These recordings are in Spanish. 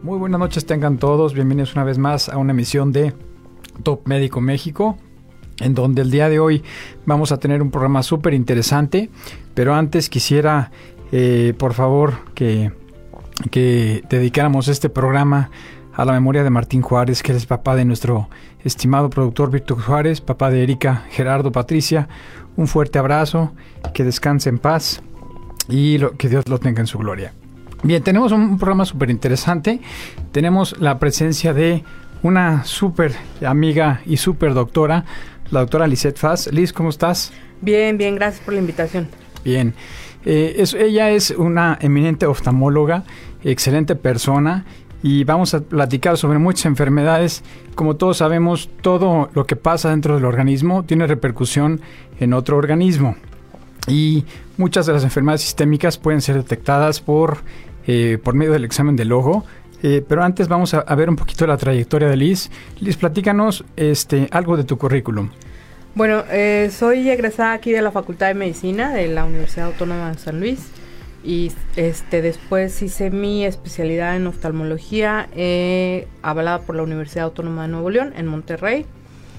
Muy buenas noches tengan todos, bienvenidos una vez más a una emisión de Top Médico México, en donde el día de hoy vamos a tener un programa súper interesante, pero antes quisiera, por favor, que dedicáramos este programa a la memoria de Martín Juárez, que es papá de nuestro estimado productor Víctor Juárez, papá de Erika, Gerardo, Patricia. Un fuerte abrazo, que descanse en paz y que Dios lo tenga en su gloria. Bien, tenemos un programa súper interesante. Tenemos la presencia de una súper amiga y súper doctora, la doctora Lizeth Faz. Liz, ¿cómo estás? Bien, gracias por la invitación. Bien, ella es una eminente oftalmóloga, excelente persona, y vamos a platicar sobre muchas enfermedades. Como todos sabemos, todo lo que pasa dentro del organismo tiene repercusión en otro organismo, y muchas de las enfermedades sistémicas pueden ser detectadas por medio del examen del ojo. Pero antes vamos a ver un poquito la trayectoria de Liz. Liz, platícanos algo de tu currículum. Bueno, soy egresada aquí de la Facultad de Medicina de la Universidad Autónoma de San Luis, y después hice mi especialidad en oftalmología avalada por la Universidad Autónoma de Nuevo León en Monterrey,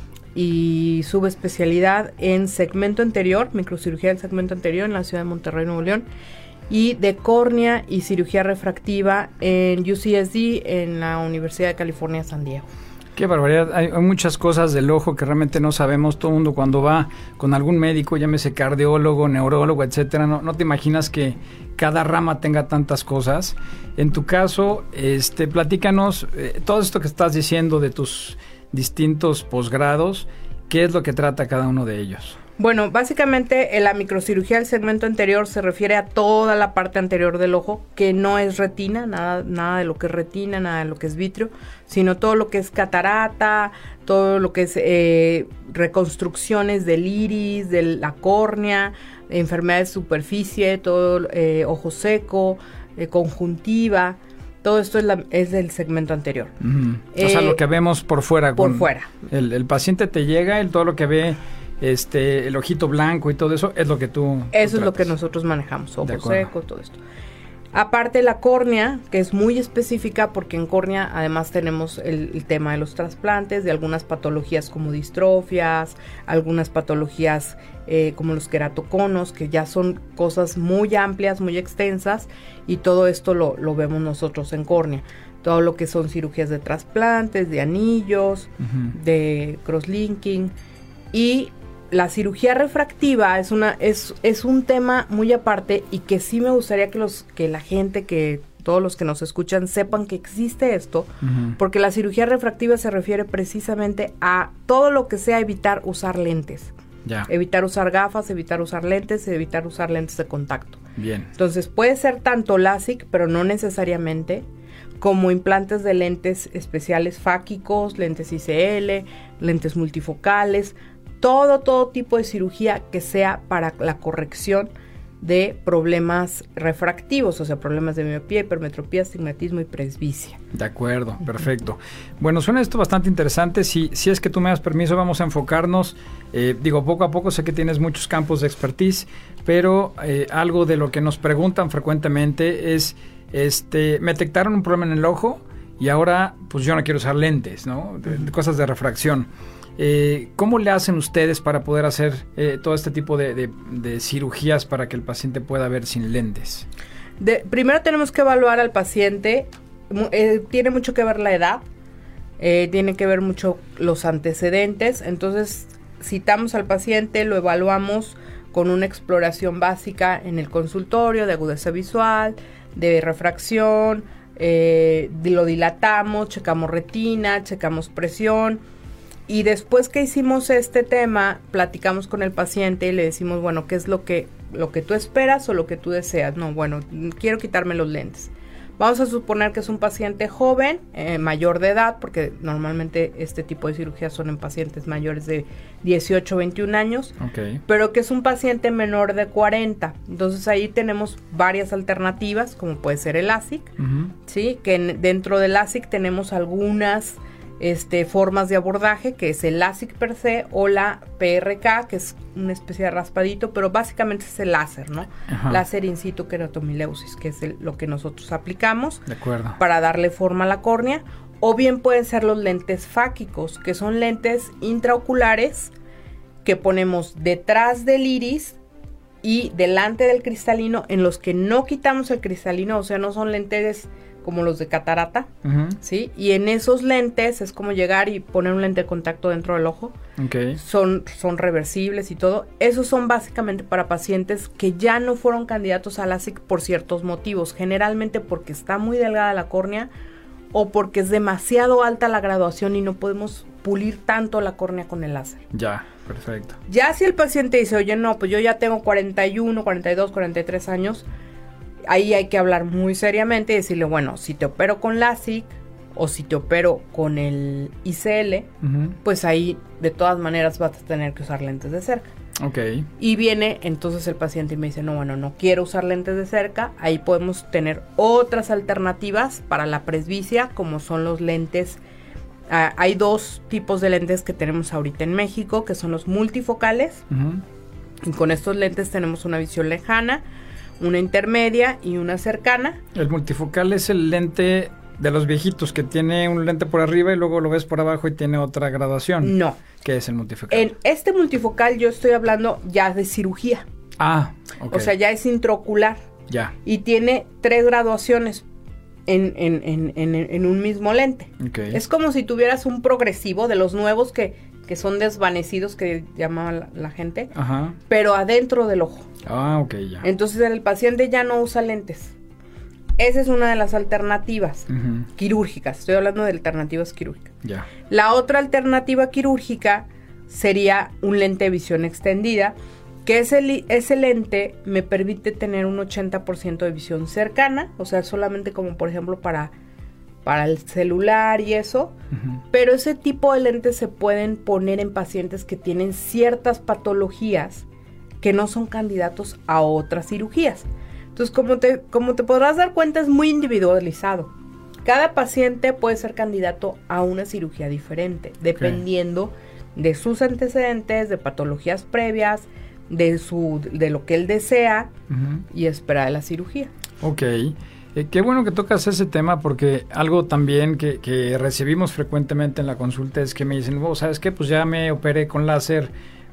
y subespecialidad en segmento anterior, microcirugía del segmento anterior en la ciudad de Monterrey, Nuevo León, y de córnea y cirugía refractiva en UCSD en la Universidad de California, San Diego. Qué barbaridad, hay muchas cosas del ojo que realmente no sabemos. Todo el mundo cuando va con algún médico, llámese cardiólogo, neurólogo, etcétera, no te imaginas que cada rama tenga tantas cosas. En tu caso, platícanos todo esto que estás diciendo de tus distintos posgrados, ¿qué es lo que trata cada uno de ellos? Bueno, básicamente la microcirugía del segmento anterior se refiere a toda la parte anterior del ojo, que no es retina, nada de lo que es retina, nada de lo que es vítreo, sino todo lo que es catarata, todo lo que es reconstrucciones del iris, de la córnea, enfermedades de superficie, todo ojo seco, conjuntiva. Todo esto es del segmento anterior. O sea, lo que vemos por fuera. Por fuera. El paciente te llega, todo lo que ve, el ojito blanco y todo eso, es lo que tú es tratas. Lo que nosotros manejamos, ojo seco, todo esto. Aparte la córnea, que es muy específica, porque en córnea además tenemos el tema de los trasplantes, de algunas patologías como distrofias, algunas patologías como los queratoconos, que ya son cosas muy amplias, muy extensas, y todo esto lo vemos nosotros en córnea. Todo lo que son cirugías de trasplantes, de anillos, de crosslinking, y la cirugía refractiva es un tema muy aparte, y que sí me gustaría que la gente, que todos los que nos escuchan sepan que existe esto, porque la cirugía refractiva se refiere precisamente a todo lo que sea evitar usar lentes. Ya. Evitar usar gafas, evitar usar lentes de contacto. Bien. Entonces puede ser tanto LASIK, pero no necesariamente, como implantes de lentes especiales fáquicos, lentes ICL, lentes multifocales, todo tipo de cirugía que sea para la corrección de problemas refractivos, o sea, problemas de miopía, hipermetropía, astigmatismo y presbicia. De acuerdo, perfecto. Bueno, suena esto bastante interesante. Si es que tú me das permiso, vamos a enfocarnos, poco a poco. Sé que tienes muchos campos de expertise, pero algo de lo que nos preguntan frecuentemente es, me detectaron un problema en el ojo y ahora pues yo no quiero usar lentes, ¿no? De cosas de refracción. ¿Cómo le hacen ustedes para poder hacer todo este tipo de cirugías para que el paciente pueda ver sin lentes? Primero tenemos que evaluar al paciente. Tiene mucho que ver la edad, tiene que ver mucho los antecedentes. Entonces citamos al paciente, lo evaluamos con una exploración básica en el consultorio de agudeza visual, de refracción, lo dilatamos, checamos retina, checamos presión. Y después que hicimos este tema, platicamos con el paciente y le decimos, bueno, ¿qué es lo que tú esperas o lo que tú deseas? No, bueno, quiero quitarme los lentes. Vamos a suponer que es un paciente joven, mayor de edad, porque normalmente este tipo de cirugías son en pacientes mayores de 18 o 21 años, pero que es un paciente menor de 40. Entonces ahí tenemos varias alternativas, como puede ser el LASIK, ¿sí? Que dentro del LASIK tenemos algunas formas de abordaje, que es el LASIK per se o la PRK, que es una especie de raspadito, pero básicamente es el láser, ¿no? Ajá. Láser in situ queratomileusis, que es lo que nosotros aplicamos De acuerdo. para darle forma a la córnea. O bien pueden ser los lentes fáquicos, que son lentes intraoculares que ponemos detrás del iris y delante del cristalino, en los que no quitamos el cristalino, o sea, no son lentes como los de catarata, Ujú. ¿sí? Y en esos lentes es como llegar y poner un lente de contacto dentro del ojo. Ok. Son reversibles y todo. Esos son básicamente para pacientes que ya no fueron candidatos a LASIK por ciertos motivos. Generalmente porque está muy delgada la córnea o porque es demasiado alta la graduación y no podemos pulir tanto la córnea con el láser. Ya, perfecto. Ya si el paciente dice, oye, no, pues yo ya tengo 41, 42, 43 años, ahí hay que hablar muy seriamente y decirle, bueno, si te opero con LASIK o si te opero con el ICL, Ujú. pues ahí de todas maneras vas a tener que usar lentes de cerca. Ok. Y viene entonces el paciente y me dice, no, bueno, no quiero usar lentes de cerca. Ahí podemos tener otras alternativas para la presbicia, como son los lentes. Hay dos tipos de lentes que tenemos ahorita en México, que son los multifocales. Ujú. Y con estos lentes tenemos una visión lejana, una intermedia y una cercana. El multifocal es el lente de los viejitos que tiene un lente por arriba y luego lo ves por abajo y tiene otra graduación. No. ¿Qué es el multifocal? En este multifocal yo estoy hablando ya de cirugía. Ah, ok. O sea, ya es intraocular. Ya. Y tiene 3 graduaciones en un mismo lente. Ok. Es como si tuvieras un progresivo de los nuevos que son desvanecidos, que llamaba la gente, Ajá. pero adentro del ojo. Ah, ok, ya. Entonces el paciente ya no usa lentes. Esa es una de las alternativas Ujú. quirúrgicas. Estoy hablando de alternativas quirúrgicas. Ya. La otra alternativa quirúrgica sería un lente de visión extendida, que ese lente me permite tener un 80% de visión cercana, o sea, solamente como por ejemplo para el celular y eso, Ujú. pero ese tipo de lentes se pueden poner en pacientes que tienen ciertas patologías que no son candidatos a otras cirugías. Entonces, como te podrás dar cuenta, es muy individualizado. Cada paciente puede ser candidato a una cirugía diferente, dependiendo de sus antecedentes, de patologías previas, de lo que él desea Ujú. y espera de la cirugía. Ok. Qué bueno que tocas ese tema porque algo también que recibimos frecuentemente en la consulta es que me dicen, oh, ¿sabes qué? Pues ya me operé con láser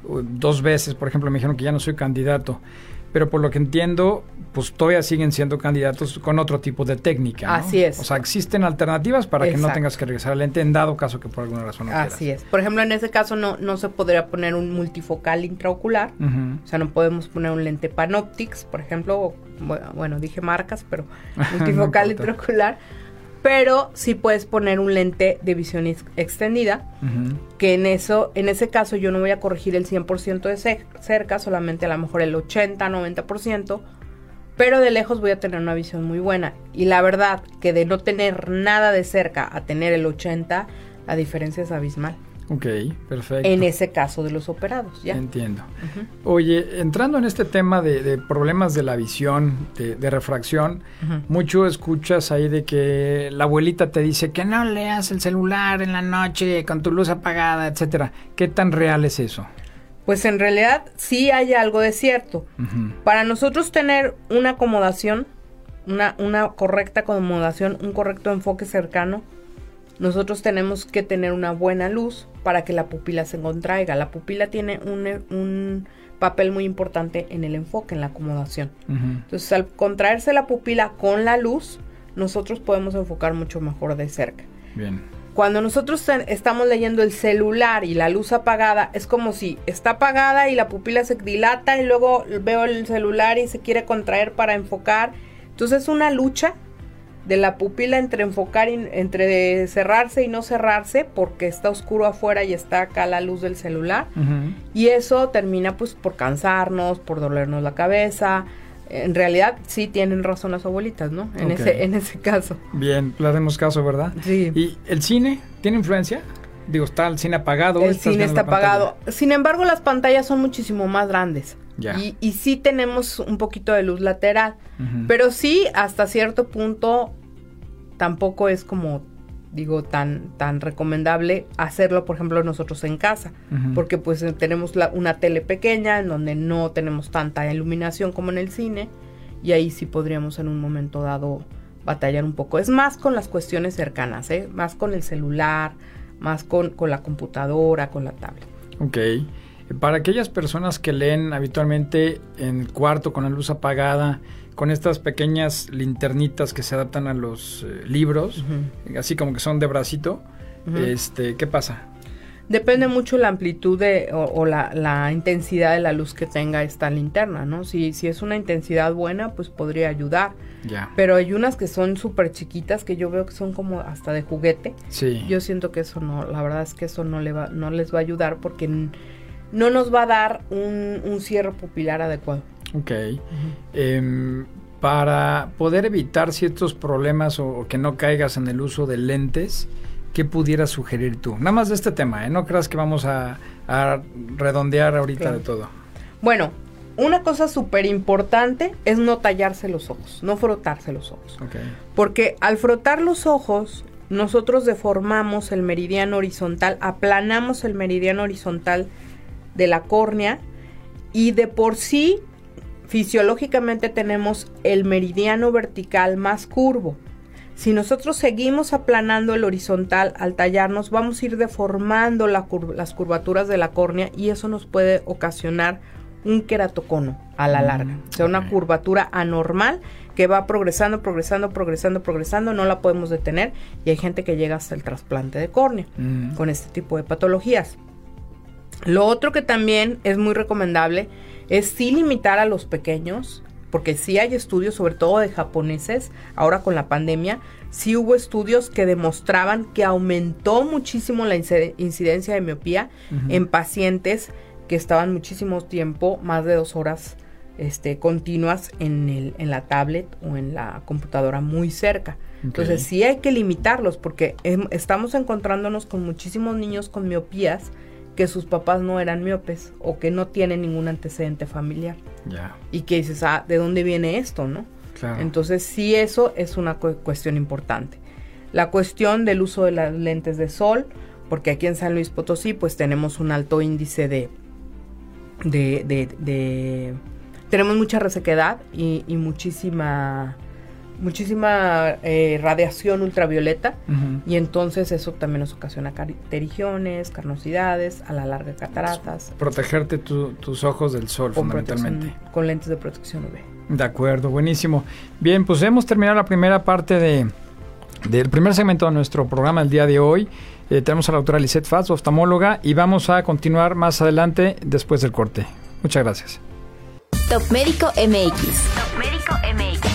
2 veces, por ejemplo, me dijeron que ya no soy candidato. Pero por lo que entiendo, pues todavía siguen siendo candidatos con otro tipo de técnica, ¿no? Así es. O sea, existen alternativas para que no Exacto. tengas que regresar al lente en dado caso que por alguna razón no quieras. Así es. Por ejemplo, en ese caso no se podría poner un multifocal intraocular. Ujú. O sea, no podemos poner un lente Panoptix, por ejemplo, o, bueno, dije marcas, pero No multifocal importa. intraocular. Pero sí puedes poner un lente de visión extendida, Ujú. que en ese caso yo no voy a corregir el 100% de cerca, solamente a lo mejor el 80, 90%, pero de lejos voy a tener una visión muy buena. Y la verdad que de no tener nada de cerca a tener el 80, la diferencia es abismal. Ok, perfecto. En ese caso de los operados, ¿ya? Entiendo. Ujú. Oye, entrando en este tema de problemas de la visión, de refracción, Ujú. mucho escuchas ahí de que la abuelita te dice que no leas el celular en la noche con tu luz apagada, etcétera. ¿Qué tan real es eso? Pues en realidad sí hay algo de cierto. Ujú. Para nosotros tener una acomodación, una correcta acomodación, un correcto enfoque cercano, nosotros tenemos que tener una buena luz para que la pupila se contraiga. La pupila tiene un papel muy importante en el enfoque, en la acomodación. Ujú. Entonces, al contraerse la pupila con la luz, nosotros podemos enfocar mucho mejor de cerca. Bien. Cuando nosotros estamos leyendo el celular y la luz apagada, es como si está apagada y la pupila se dilata y luego veo el celular y se quiere contraer para enfocar. Entonces es una lucha de la pupila entre enfocar, entre cerrarse y no cerrarse, porque está oscuro afuera y está acá la luz del celular. Ujú. Y eso termina pues por cansarnos, por dolernos la cabeza. En realidad sí tienen razón las abuelitas, ¿no? En Ok. en ese caso. Bien, le haremos caso, ¿verdad? Sí. ¿Y el cine tiene influencia? Digo, está el cine apagado. El estás cine viendo está la pantalla. apagado. Sin embargo, las pantallas son muchísimo más grandes. Ya. Y sí tenemos un poquito de luz lateral. Ujú. Pero sí, hasta cierto punto, tampoco es como tan recomendable hacerlo, por ejemplo, nosotros en casa, porque pues tenemos una tele pequeña en donde no tenemos tanta iluminación como en el cine, y ahí sí podríamos en un momento dado batallar un poco. Es más con las cuestiones cercanas, más con el celular, más con la computadora, con la tablet. Ok. Para aquellas personas que leen habitualmente en el cuarto con la luz apagada, con estas pequeñas linternitas que se adaptan a los libros, así como que son de bracito, ¿qué pasa? Depende mucho la amplitud o la intensidad de la luz que tenga esta linterna, ¿no? Si es una intensidad buena, pues podría ayudar. Ya. Pero hay unas que son súper chiquitas que yo veo que son como hasta de juguete. Sí. Yo siento que eso no, la verdad es que eso no les va a ayudar porque no nos va a dar un cierre pupilar adecuado. Ok. Para poder evitar ciertos problemas o que no caigas en el uso de lentes, ¿qué pudieras sugerir tú? Nada más de este tema, no creas que vamos a redondear ahorita de todo. Bueno, una cosa súper importante es no tallarse los ojos, no frotarse los ojos. Okay. Porque al frotar los ojos, nosotros deformamos el meridiano horizontal, aplanamos el meridiano horizontal de la córnea, y de por sí, fisiológicamente tenemos el meridiano vertical más curvo. Si nosotros seguimos aplanando el horizontal al tallarnos, vamos a ir deformando las curvaturas de la córnea, y eso nos puede ocasionar un queratocono a la larga. O sea, una curvatura anormal que va progresando, no la podemos detener, y hay gente que llega hasta el trasplante de córnea con este tipo de patologías. Lo otro que también es muy recomendable es sí limitar a los pequeños, porque sí hay estudios, sobre todo de japoneses, ahora con la pandemia, sí hubo estudios que demostraban que aumentó muchísimo la incidencia de miopía en pacientes que estaban muchísimo tiempo, más de 2 horas continuas en la tablet o en la computadora muy cerca. Okay. Entonces sí hay que limitarlos, porque estamos encontrándonos con muchísimos niños con miopías que sus papás no eran miopes o que no tienen ningún antecedente familiar. Ya. Y que dices, ¿de dónde viene esto, no? Claro. Entonces, sí, eso es una cuestión importante. La cuestión del uso de las lentes de sol, porque aquí en San Luis Potosí, pues tenemos un alto índice tenemos mucha resequedad y muchísima radiación ultravioleta, y entonces eso también nos ocasiona pterigiones, carnosidades, a la larga cataratas. Protegerte tus ojos del sol, fundamentalmente. Con lentes de protección UV. De acuerdo, buenísimo. Bien, pues hemos terminado la primera parte del primer segmento de nuestro programa el día de hoy. Tenemos a la doctora Lisette Faz, oftalmóloga, y vamos a continuar más adelante después del corte. Muchas gracias. Top Médico MX. Top Médico MX.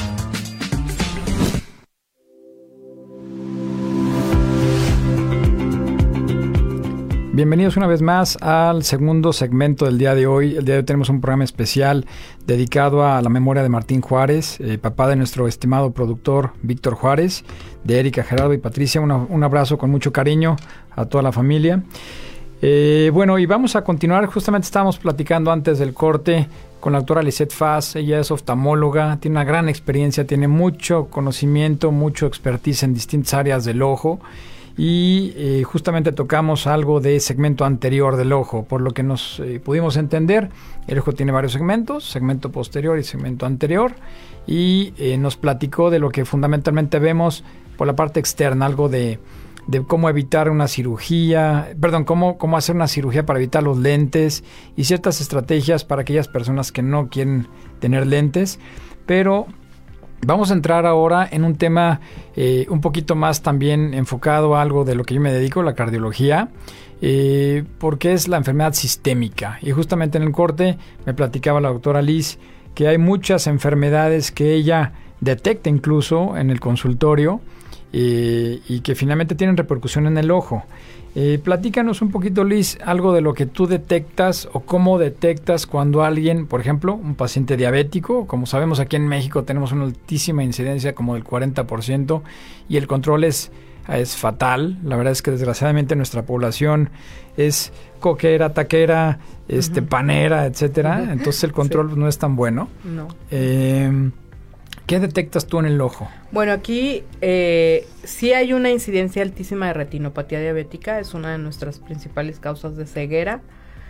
Bienvenidos una vez más al segundo segmento del día de hoy. El día de hoy tenemos un programa especial dedicado a la memoria de Martín Juárez, papá de nuestro estimado productor Víctor Juárez, de Erika, Gerardo y Patricia. Un abrazo con mucho cariño a toda la familia. Bueno, y vamos a continuar. Justamente estábamos platicando antes del corte con la doctora Lisette Faz. Ella es oftalmóloga, tiene una gran experiencia, tiene mucho conocimiento, mucho expertise en distintas áreas del ojo. Y justamente tocamos algo de segmento anterior del ojo, por lo que nos pudimos entender. El ojo tiene varios segmentos, segmento posterior y segmento anterior, y nos platicó de lo que fundamentalmente vemos por la parte externa, algo de cómo evitar una cirugía, cómo hacer una cirugía para evitar los lentes y ciertas estrategias para aquellas personas que no quieren tener lentes. Pero vamos a entrar ahora en un tema un poquito más también enfocado a algo de lo que yo me dedico, la cardiología, porque es la enfermedad sistémica. Y justamente en el corte me platicaba la doctora Liz que hay muchas enfermedades que ella detecta incluso en el consultorio y que finalmente tienen repercusión en el ojo. Platícanos un poquito, Liz, algo de lo que tú detectas o cómo detectas cuando alguien, por ejemplo, un paciente diabético, como sabemos aquí en México tenemos una altísima incidencia como del 40% y el control es fatal. La verdad es que desgraciadamente nuestra población es coquera, taquera, panera, etcétera. Entonces el control no es tan bueno. No. ¿Qué detectas tú en el ojo? Bueno, aquí sí hay una incidencia altísima de retinopatía diabética, es una de nuestras principales causas de ceguera.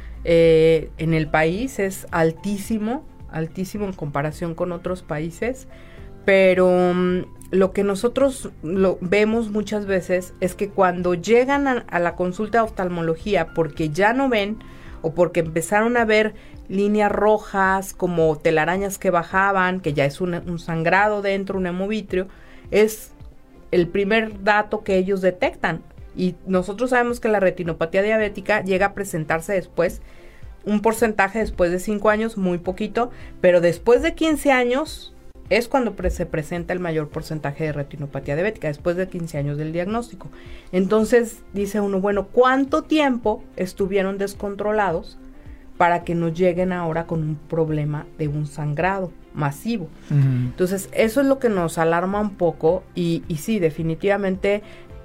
En el país es altísimo en comparación con otros países, pero lo que nosotros vemos muchas veces es que cuando llegan a la consulta de oftalmología porque ya no ven o porque empezaron a ver líneas rojas como telarañas que bajaban, que ya es un sangrado dentro, un hemovitrio, es el primer dato que ellos detectan. Y nosotros sabemos que la retinopatía diabética llega a presentarse después, un porcentaje después de 5 años, muy poquito, pero después de 15 años es cuando se presenta el mayor porcentaje de retinopatía diabética, después de 15 años del diagnóstico. Entonces dice uno, bueno, ¿cuánto tiempo estuvieron descontrolados para que nos lleguen ahora con un problema de un sangrado masivo? Entonces eso es lo que nos alarma un poco y sí, definitivamente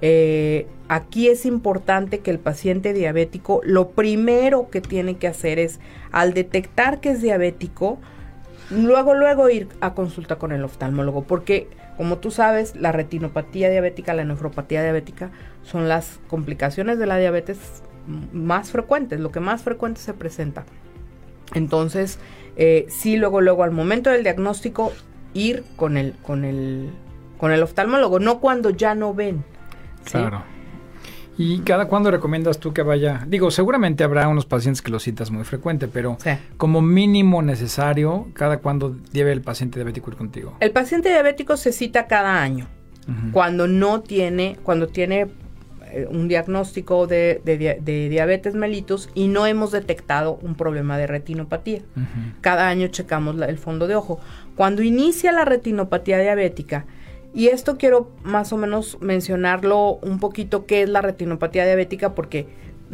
aquí es importante que el paciente diabético lo primero que tiene que hacer es, al detectar que es diabético, luego ir a consulta con el oftalmólogo, porque como tú sabes, la retinopatía diabética, la nefropatía diabética son las complicaciones de la diabetes más frecuentes, lo que más frecuente se presenta. Entonces, sí, luego al momento del diagnóstico ir con el oftalmólogo, no cuando ya no ven. ¿Sí? Claro. ¿Y cada cuándo recomiendas tú que vaya? Digo, seguramente habrá unos pacientes que lo citas muy frecuente, pero sí, como mínimo necesario, ¿cada cuándo debe el paciente diabético ir contigo? El paciente diabético se cita cada año, cuando tiene un diagnóstico de diabetes mellitus y no hemos detectado un problema de retinopatía. Cada año checamos el fondo de ojo. Cuando inicia la retinopatía diabética, y esto quiero más o menos mencionarlo un poquito, qué es la retinopatía diabética, porque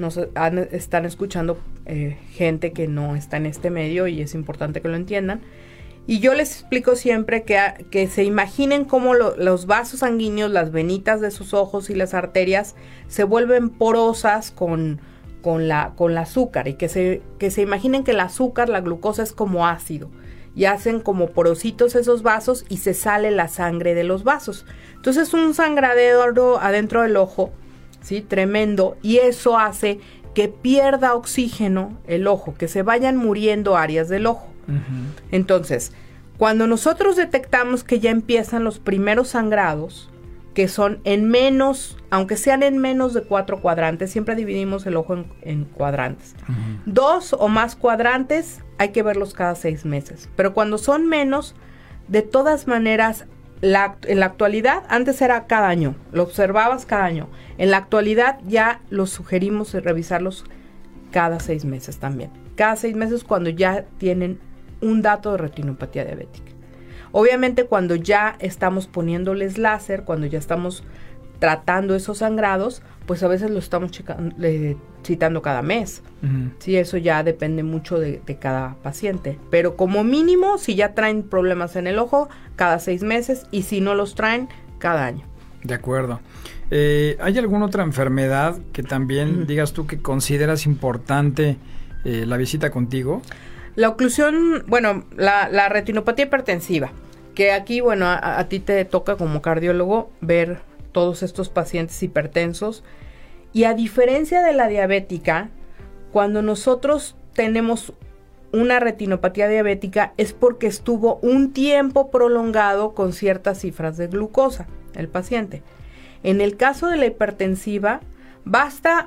están escuchando gente que no está en este medio y es importante que lo entiendan. Y yo les explico siempre que se imaginen cómo los vasos sanguíneos, las venitas de sus ojos y las arterias se vuelven porosas con la azúcar, y que se imaginen que el azúcar, la glucosa, es como ácido. Y hacen como porositos esos vasos y se sale la sangre de los vasos. Entonces un sangradero adentro del ojo, ¿sí? Tremendo, y eso hace que pierda oxígeno el ojo, que se vayan muriendo áreas del ojo. Entonces, cuando nosotros detectamos que ya empiezan los primeros sangrados, que son aunque sean en menos de 4 cuadrantes, siempre dividimos el ojo en cuadrantes. 2 o más cuadrantes hay que verlos cada 6 meses. Pero cuando son menos, de todas maneras, en la actualidad, antes era cada año, lo observabas cada año. En la actualidad ya los sugerimos revisarlos cada 6 meses también. Cada 6 meses cuando ya tienen un dato de retinopatía diabética. Obviamente cuando ya estamos poniéndoles láser, cuando ya estamos tratando esos sangrados, pues a veces lo estamos citando cada mes. Sí, eso ya depende mucho de cada paciente. Pero como mínimo, si ya traen problemas en el ojo, cada 6 meses, y si no los traen, cada año. De acuerdo. ¿Hay alguna otra enfermedad que también digas tú que consideras importante la visita contigo? La oclusión, bueno, la retinopatía hipertensiva, que aquí, bueno, a ti te toca como cardiólogo ver todos estos pacientes hipertensos, y a diferencia de la diabética, cuando nosotros tenemos una retinopatía diabética es porque estuvo un tiempo prolongado con ciertas cifras de glucosa el paciente. En el caso de la hipertensiva, basta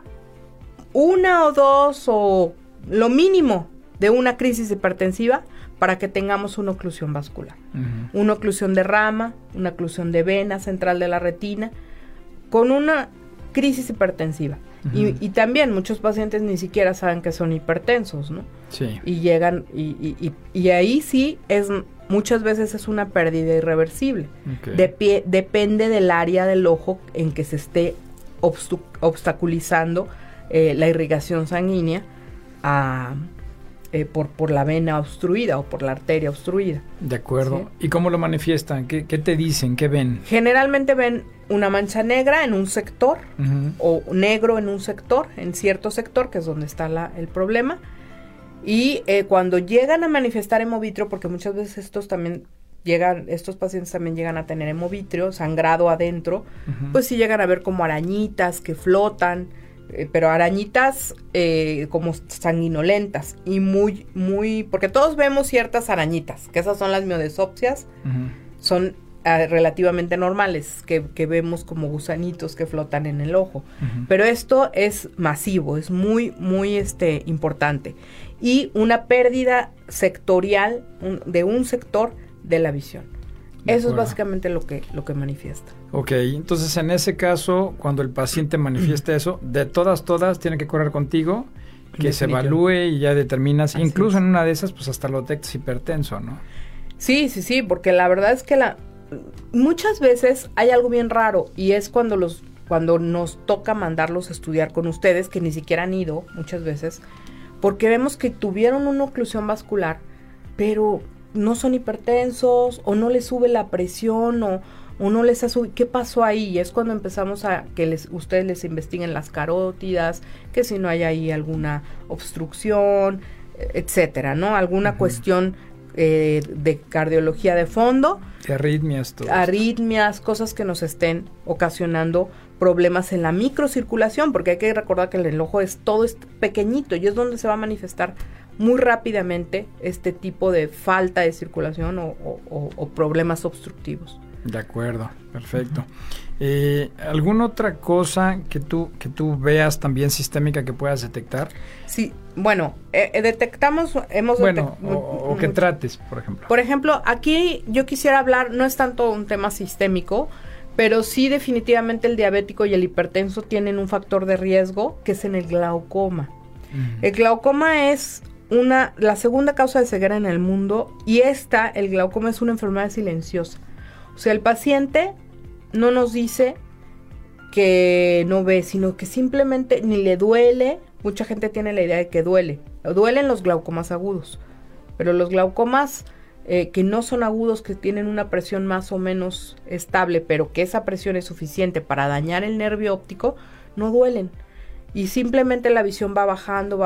1 o 2 o lo mínimo de una crisis hipertensiva para que tengamos una oclusión vascular. Una oclusión de rama, una oclusión de vena central de la retina, con una crisis hipertensiva. Y también muchos pacientes ni siquiera saben que son hipertensos, ¿no? Sí. Y llegan, y ahí sí, muchas veces es una pérdida irreversible. Okay. Depende del área del ojo en que se esté obstaculizando la irrigación sanguínea por la vena obstruida o por la arteria obstruida. De acuerdo. ¿Sí? ¿Y cómo lo manifiestan? ¿Qué te dicen? ¿Qué ven? Generalmente ven una mancha negra en un sector o negro en un sector, en cierto sector, que es donde está el problema. Y cuando llegan a manifestar hemovitrio, porque muchas veces estos también estos pacientes también llegan a tener hemovitrio, sangrado adentro, pues sí llegan a ver como arañitas que flotan, pero arañitas como sanguinolentas y muy, porque todos vemos ciertas arañitas, que esas son las miodesopsias, son relativamente normales, que vemos como gusanitos que flotan en el ojo, pero esto es masivo, es muy importante, y una pérdida sectorial de un sector de la visión. Eso es básicamente lo que manifiesta. Ok, entonces en ese caso, cuando el paciente manifiesta eso, de todas tiene que correr contigo, que se evalúe y ya determinas, así incluso en una de esas, pues hasta lo detectas hipertenso, ¿no? Sí, porque la verdad es que muchas veces hay algo bien raro, y es cuando nos toca mandarlos a estudiar con ustedes, que ni siquiera han ido muchas veces, porque vemos que tuvieron una oclusión vascular, pero no son hipertensos, o no les sube la presión, o no les ha subido. ¿Qué pasó ahí? Y es cuando empezamos a que ustedes les investiguen las carótidas, que si no hay ahí alguna obstrucción, etcétera, ¿no? Alguna cuestión de cardiología de fondo. Arritmias, cosas que nos estén ocasionando problemas en la microcirculación, porque hay que recordar que el ojo todo es pequeñito y es donde se va a manifestar muy rápidamente este tipo de falta de circulación o problemas obstructivos. De acuerdo, perfecto. ¿Alguna otra cosa que tú veas también sistémica que puedas detectar? Sí, bueno, detectamos, o que trates, por ejemplo. Por ejemplo, aquí yo quisiera hablar, no es tanto un tema sistémico, pero sí definitivamente el diabético y el hipertenso tienen un factor de riesgo, que es en el glaucoma. El glaucoma es la segunda causa de ceguera en el mundo, y el glaucoma es una enfermedad silenciosa. O sea, el paciente no nos dice que no ve, sino que simplemente ni le duele. Mucha gente tiene la idea de que duele. Duelen los glaucomas agudos, pero los glaucomas que no son agudos, que tienen una presión más o menos estable, pero que esa presión es suficiente para dañar el nervio óptico, no duelen. Y simplemente la visión va bajando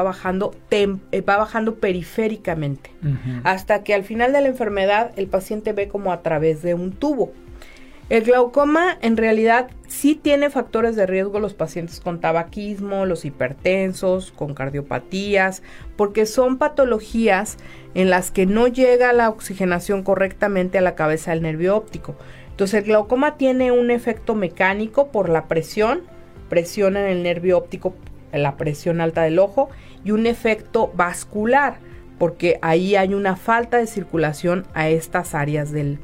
periféricamente, hasta que al final de la enfermedad el paciente ve como a través de un tubo. El glaucoma en realidad sí tiene factores de riesgo los pacientes con tabaquismo, los hipertensos, con cardiopatías, porque son patologías en las que no llega la oxigenación correctamente a la cabeza del nervio óptico. Entonces el glaucoma tiene un efecto mecánico por la presión en el nervio óptico, la presión alta del ojo, y un efecto vascular, porque ahí hay una falta de circulación a estas áreas del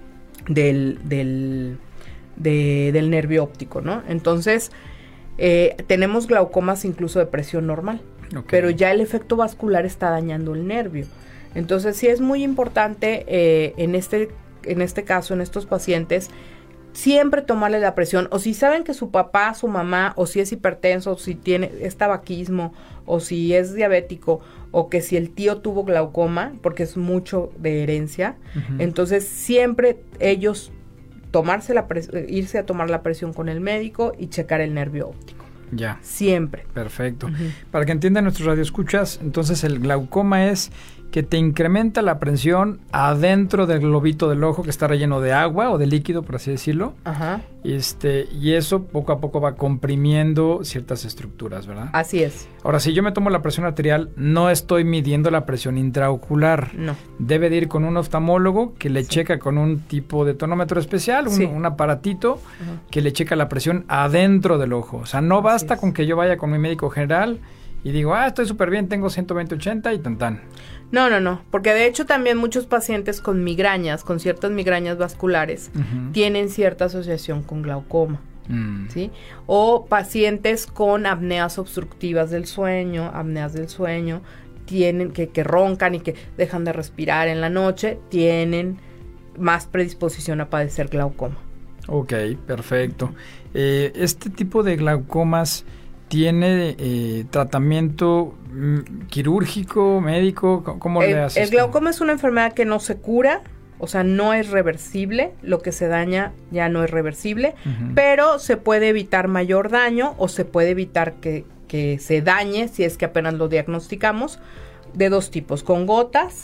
nervio óptico, ¿no? Entonces, tenemos glaucomas incluso de presión normal, pero ya el efecto vascular está dañando el nervio. Entonces, sí es muy importante en este caso, en estos pacientes, siempre tomarle la presión, o si saben que su papá, su mamá, o si es hipertenso, o si es tabaquismo, o si es diabético, o que si el tío tuvo glaucoma, porque es mucho de herencia, entonces siempre ellos irse a tomar la presión con el médico y checar el nervio óptico. Ya. Siempre. Perfecto. Para que entiendan nuestros radioescuchas, entonces el glaucoma es que te incrementa la presión adentro del globito del ojo, que está relleno de agua o de líquido, por así decirlo. Y eso poco a poco va comprimiendo ciertas estructuras, ¿verdad? Así es. Ahora, si yo me tomo la presión arterial, no estoy midiendo la presión intraocular. No. Debe de ir con un oftalmólogo que le checa con un tipo de tonómetro especial, un aparatito que le checa la presión adentro del ojo. O sea, no basta con que yo vaya con mi médico general y digo, estoy súper bien, tengo 120/80 y tan. No, porque de hecho también muchos pacientes con migrañas, con ciertas migrañas vasculares, tienen cierta asociación con glaucoma, ¿sí? O pacientes con apneas obstructivas del sueño, tienen que roncan y que dejan de respirar en la noche, tienen más predisposición a padecer glaucoma. Ok, perfecto. Este tipo de glaucomas ¿tiene tratamiento quirúrgico, médico? ¿Cómo le haces? El glaucoma es una enfermedad que no se cura, o sea, no es reversible. Lo que se daña ya no es reversible, pero se puede evitar mayor daño o se puede evitar que se dañe si es que apenas lo diagnosticamos, de dos tipos, con gotas,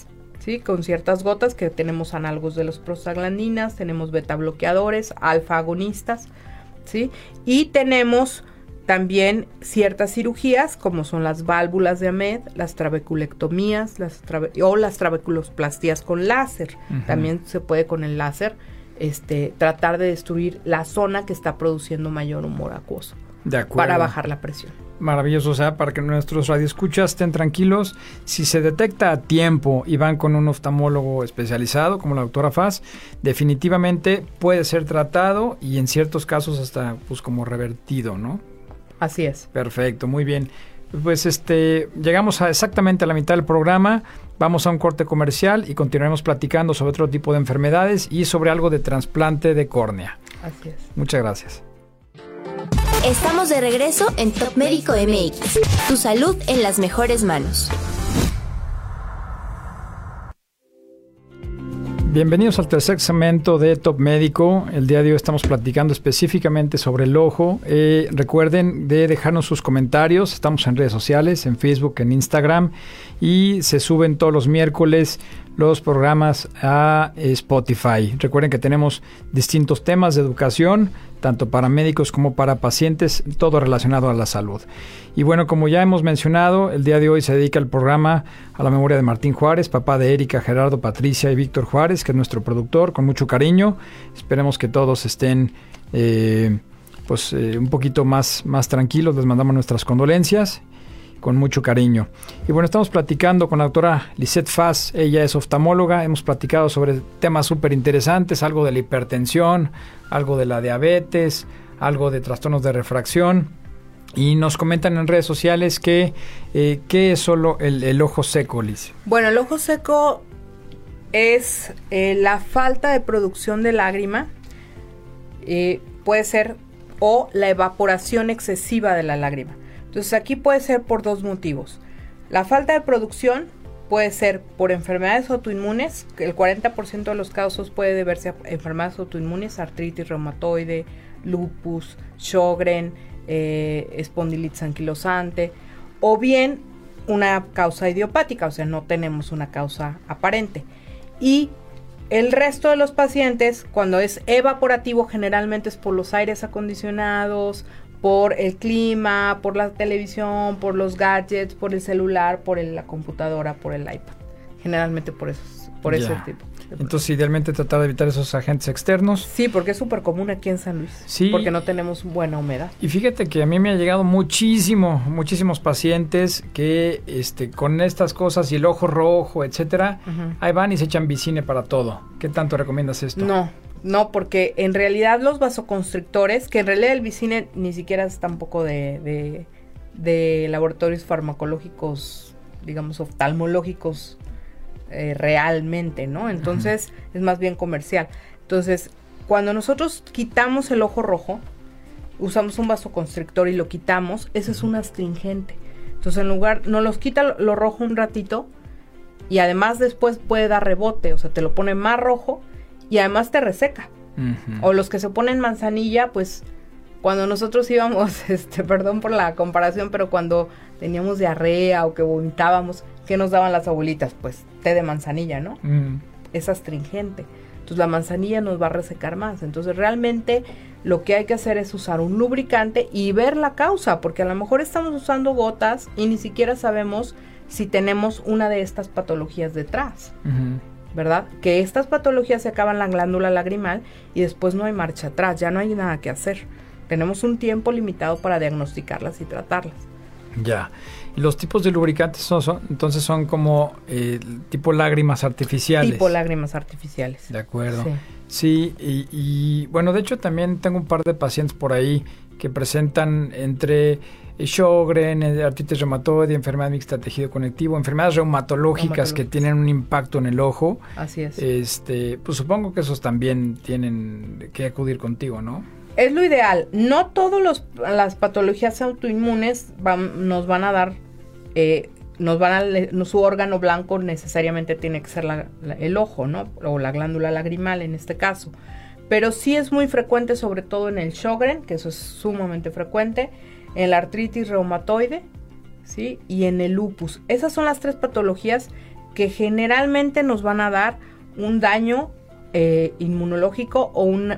¿sí? Con ciertas gotas que tenemos análogos de los prostaglandinas, tenemos beta bloqueadores, alfa agonistas, ¿sí? Y tenemos también ciertas cirugías como son las válvulas de Ahmed, las trabeculectomías, o las trabeculoplastías con láser. También se puede con el láser tratar de destruir la zona que está produciendo mayor humor acuoso. De acuerdo. Para bajar la presión. Maravilloso, o sea, para que nuestros radioescuchas estén tranquilos, si se detecta a tiempo y van con un oftalmólogo especializado como la doctora Faz, definitivamente puede ser tratado y en ciertos casos hasta pues como revertido, ¿no? Así es. Perfecto, muy bien. Pues llegamos exactamente a la mitad del programa, vamos a un corte comercial y continuaremos platicando sobre otro tipo de enfermedades y sobre algo de trasplante de córnea. Así es. Muchas gracias. Estamos de regreso en Top Médico MX. Tu salud en las mejores manos. Bienvenidos al tercer segmento de Top Médico. El día de hoy estamos platicando específicamente sobre el ojo. Recuerden de dejarnos sus comentarios. Estamos en redes sociales, en Facebook, en Instagram. Y se suben todos los miércoles los programas a Spotify. Recuerden que tenemos distintos temas de educación, tanto para médicos como para pacientes, todo relacionado a la salud. Y bueno, como ya hemos mencionado, el día de hoy se dedica el programa a la memoria de Martín Juárez, papá de Erika, Gerardo, Patricia y Víctor Juárez, que es nuestro productor, con mucho cariño. Esperemos que todos estén un poquito más tranquilos. Les mandamos nuestras condolencias con mucho cariño. Y bueno, estamos platicando con la doctora Lisette Faz. Ella es oftalmóloga. Hemos platicado sobre temas súper interesantes, algo de la hipertensión, algo de la diabetes, algo de trastornos de refracción. Y nos comentan en redes sociales que ¿qué es solo el ojo seco, Liz? Bueno, el ojo seco es la falta de producción de lágrima, puede ser, o la evaporación excesiva de la lágrima. Entonces aquí puede ser por dos motivos. La falta de producción puede ser por enfermedades autoinmunes, que el 40% de los casos puede deberse a enfermedades autoinmunes, artritis reumatoide, lupus, Sjögren, espondilitis anquilosante, o bien una causa idiopática, o sea, no tenemos una causa aparente. Y el resto de los pacientes, cuando es evaporativo, generalmente es por los aires acondicionados, por el clima, por la televisión, por los gadgets, por el celular, por la computadora, por el iPad. Generalmente por ese tipo. Entonces, idealmente tratar de evitar esos agentes externos. Sí, porque es súper común aquí en San Luis. Sí. Porque no tenemos buena humedad. Y fíjate que a mí me ha llegado muchísimos pacientes que con estas cosas y el ojo rojo, etcétera, ahí van y se echan Vicine para todo. ¿Qué tanto recomiendas esto? No, porque en realidad los vasoconstrictores, que en realidad el Vicine ni siquiera es tampoco de laboratorios farmacológicos, digamos, oftalmológicos realmente, ¿no? Entonces es más bien comercial. Entonces, cuando nosotros quitamos el ojo rojo, usamos un vasoconstrictor y lo quitamos, ese es un astringente. Entonces, en lugar, nos los quita lo rojo un ratito y además después puede dar rebote, o sea, te lo pone más rojo y además te reseca. O los que se ponen manzanilla, pues cuando nosotros íbamos, perdón por la comparación, pero cuando teníamos diarrea o que vomitábamos, ¿qué nos daban las abuelitas? Pues té de manzanilla, ¿no? Es astringente. Entonces la manzanilla nos va a resecar más. Entonces realmente lo que hay que hacer es usar un lubricante y ver la causa, porque a lo mejor estamos usando gotas y ni siquiera sabemos si tenemos una de estas patologías detrás. ¿Verdad? Que estas patologías se acaban en la glándula lagrimal y después no hay marcha atrás, ya no hay nada que hacer. Tenemos un tiempo limitado para diagnosticarlas y tratarlas. Ya. ¿Y los tipos de lubricantes entonces son como tipo lágrimas artificiales? Tipo lágrimas artificiales. De acuerdo. Sí, y bueno, de hecho también tengo un par de pacientes por ahí que presentan entre Sjögren, artritis reumatoide, enfermedad mixta tejido conectivo, enfermedades reumatológicas que tienen un impacto en el ojo. Así es. Pues supongo que esos también tienen que acudir contigo, ¿no? Es lo ideal. No todas las patologías autoinmunes nos van a dar, su órgano blanco necesariamente tiene que ser el ojo, ¿no? O la glándula lagrimal en este caso. Pero sí es muy frecuente, sobre todo en el Sjögren, que eso es sumamente frecuente, en la artritis reumatoide, ¿sí? Y en el lupus. Esas son las tres patologías que generalmente nos van a dar un daño inmunológico o una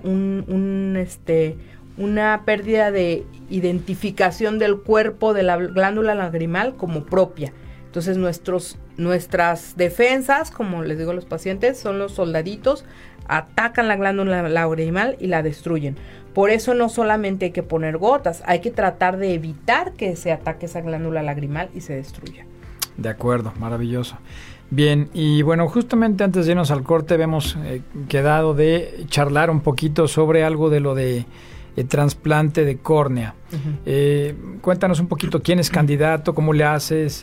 pérdida de identificación del cuerpo de la glándula lagrimal como propia. Entonces nuestras defensas, como les digo a los pacientes, son los soldaditos, atacan la glándula lagrimal y la destruyen. Por eso no solamente hay que poner gotas, hay que tratar de evitar que se ataque esa glándula lagrimal y se destruya. De acuerdo, maravilloso. Bien, y bueno, justamente antes de irnos al corte habíamos quedado de charlar un poquito sobre algo de lo de trasplante de córnea. Cuéntanos un poquito quién es candidato, cómo le haces,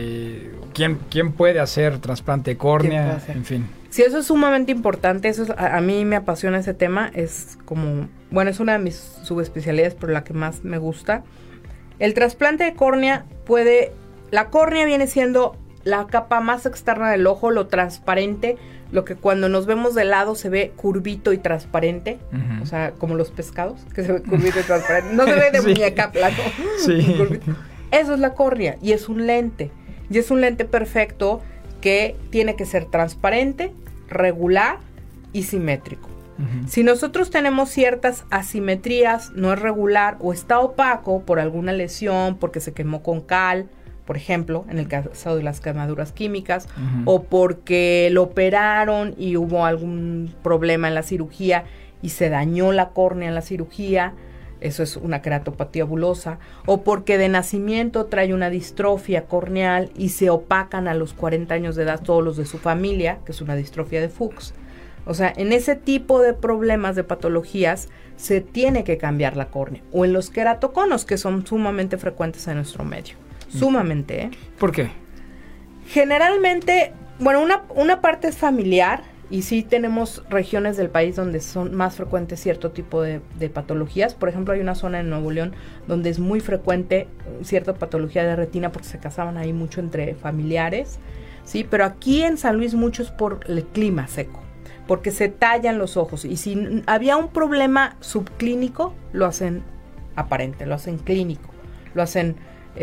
quién puede hacer trasplante de córnea, en fin. Sí, eso es sumamente importante, a mí me apasiona ese tema, es una de mis subespecialidades, pero la que más me gusta. El trasplante de córnea la córnea viene siendo la capa más externa del ojo, lo transparente, lo que cuando nos vemos de lado se ve curvito y transparente, o sea, como los pescados, que se ve curvito y transparente, no se ve de muñeca plano. Sí. Eso es la córnea, y es un lente perfecto que tiene que ser transparente, regular y simétrico. Si nosotros tenemos ciertas asimetrías, no es regular o está opaco por alguna lesión, porque se quemó con cal, por ejemplo, en el caso de las quemaduras químicas, o porque lo operaron y hubo algún problema en la cirugía y se dañó la córnea en la cirugía, eso es una queratopatía bulosa, o porque de nacimiento trae una distrofia corneal y se opacan a los 40 años de edad todos los de su familia, que es una distrofia de Fuchs. O sea, en ese tipo de problemas, de patologías, se tiene que cambiar la córnea. O en los queratoconos, que son sumamente frecuentes en nuestro medio. Sumamente, ¿eh? ¿Por qué? Generalmente, bueno, una parte es familiar, y sí tenemos regiones del país donde son más frecuentes cierto tipo de patologías. Por ejemplo, hay una zona en Nuevo León donde es muy frecuente cierta patología de retina porque se casaban ahí mucho entre familiares, ¿sí? Pero aquí en San Luis mucho es por el clima seco, porque se tallan los ojos, y si había un problema subclínico, lo hacen aparente, lo hacen clínico, lo hacen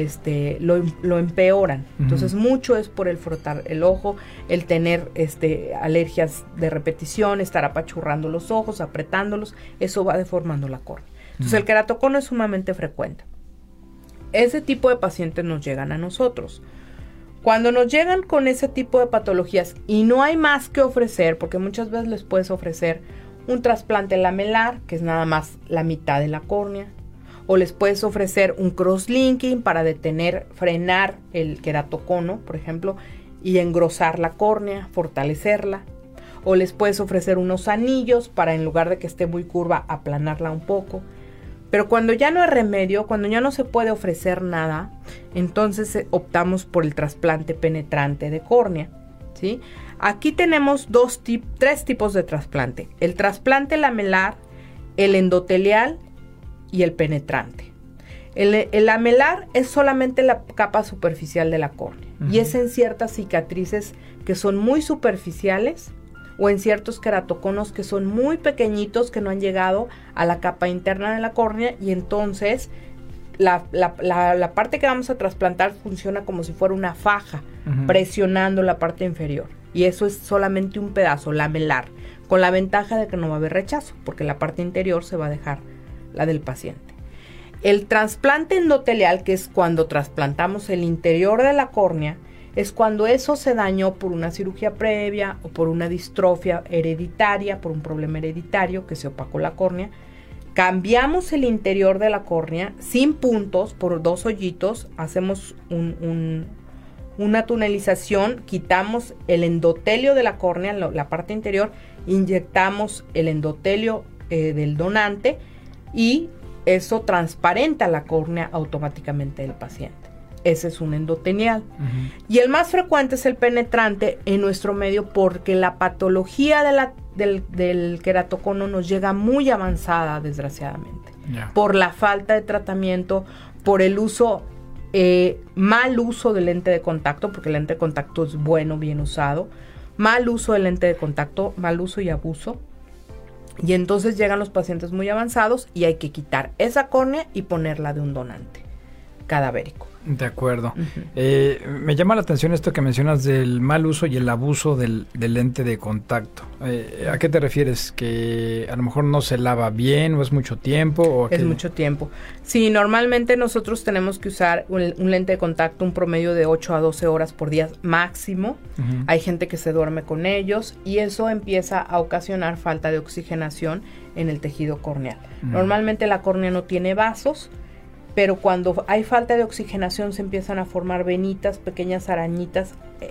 lo empeoran. Entonces mucho es por el frotar el ojo, el tener alergias de repetición, estar apachurrando los ojos, apretándolos, eso va deformando la córnea. Entonces el queratocono es sumamente frecuente. Ese tipo de pacientes nos llegan a nosotros. Cuando nos llegan con ese tipo de patologías y no hay más que ofrecer, porque muchas veces les puedes ofrecer un trasplante lamelar, que es nada más la mitad de la córnea, o les puedes ofrecer un crosslinking para frenar el queratocono, por ejemplo, y engrosar la córnea, fortalecerla, o les puedes ofrecer unos anillos para, en lugar de que esté muy curva, aplanarla un poco. Pero cuando ya no hay remedio, cuando ya no se puede ofrecer nada, entonces optamos por el trasplante penetrante de córnea, ¿sí? Aquí tenemos tres tipos de trasplante: el trasplante lamelar, el endotelial y el penetrante. El lamelar es solamente la capa superficial de la córnea, y es en ciertas cicatrices que son muy superficiales, o en ciertos queratoconos que son muy pequeñitos, que no han llegado a la capa interna de la córnea, y entonces la parte que vamos a trasplantar funciona como si fuera una faja, presionando la parte inferior, y eso es solamente un pedazo lamelar, con la ventaja de que no va a haber rechazo, porque la parte interior se va a dejar la del paciente. El trasplante endotelial, que es cuando trasplantamos el interior de la córnea, es cuando eso se dañó por una cirugía previa o por una distrofia hereditaria, por un problema hereditario que se opacó la córnea. Cambiamos el interior de la córnea sin puntos, por 2 hoyitos, hacemos una tunelización, quitamos el endotelio de la córnea, la parte interior, inyectamos el endotelio del donante, y eso transparenta la córnea automáticamente del paciente. Ese es un endotelial. Y el más frecuente es el penetrante en nuestro medio, porque la patología del queratocono nos llega muy avanzada, desgraciadamente, por la falta de tratamiento, por el mal uso del lente de contacto, porque el lente de contacto es bueno, bien usado, mal uso del lente de contacto, mal uso y abuso. Y entonces llegan los pacientes muy avanzados y hay que quitar esa córnea y ponerla de un donante. cadavérico. De acuerdo. Me llama la atención esto que mencionas del mal uso y el abuso del lente de contacto. ¿A qué te refieres? ¿Que a lo mejor no se lava bien o es mucho tiempo? ¿O es mucho tiempo. Sí, normalmente nosotros tenemos que usar un lente de contacto un promedio de 8 a 12 horas por día máximo. Hay gente que se duerme con ellos y eso empieza a ocasionar falta de oxigenación en el tejido corneal. Normalmente la córnea no tiene vasos, pero cuando hay falta de oxigenación se empiezan a formar venitas, pequeñas arañitas,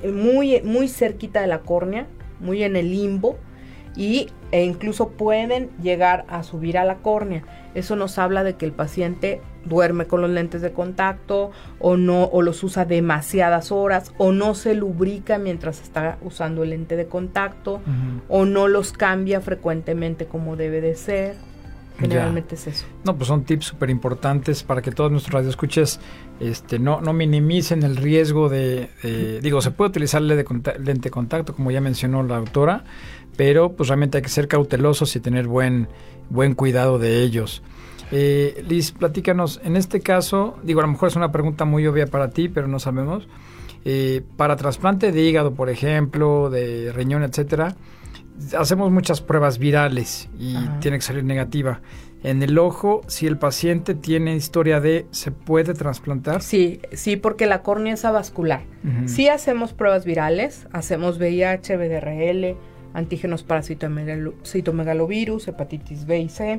muy cerquita de la córnea, muy en el limbo, e incluso pueden llegar a subir a la córnea. Eso nos habla de que el paciente duerme con los lentes de contacto, o los usa demasiadas horas, o no se lubrica mientras está usando el lente de contacto, o no los cambia frecuentemente como debe de ser. Generalmente es eso. No, pues son tips súper importantes para que todos nuestros radioescuchas no minimicen el riesgo digo, se puede utilizar el lente de contacto, como ya mencionó la doctora, pero pues realmente hay que ser cautelosos y tener buen cuidado de ellos. Liz, platícanos, en este caso, digo, a lo mejor es una pregunta muy obvia para ti, pero no sabemos. Para trasplante de hígado, por ejemplo, de riñón, etcétera, hacemos muchas pruebas virales y tiene que salir negativa. En el ojo, si el paciente tiene historia ¿se puede trasplantar? Sí, porque la córnea es avascular. Sí hacemos pruebas virales, hacemos VIH, VDRL, antígenos para citomegalovirus, hepatitis B y C.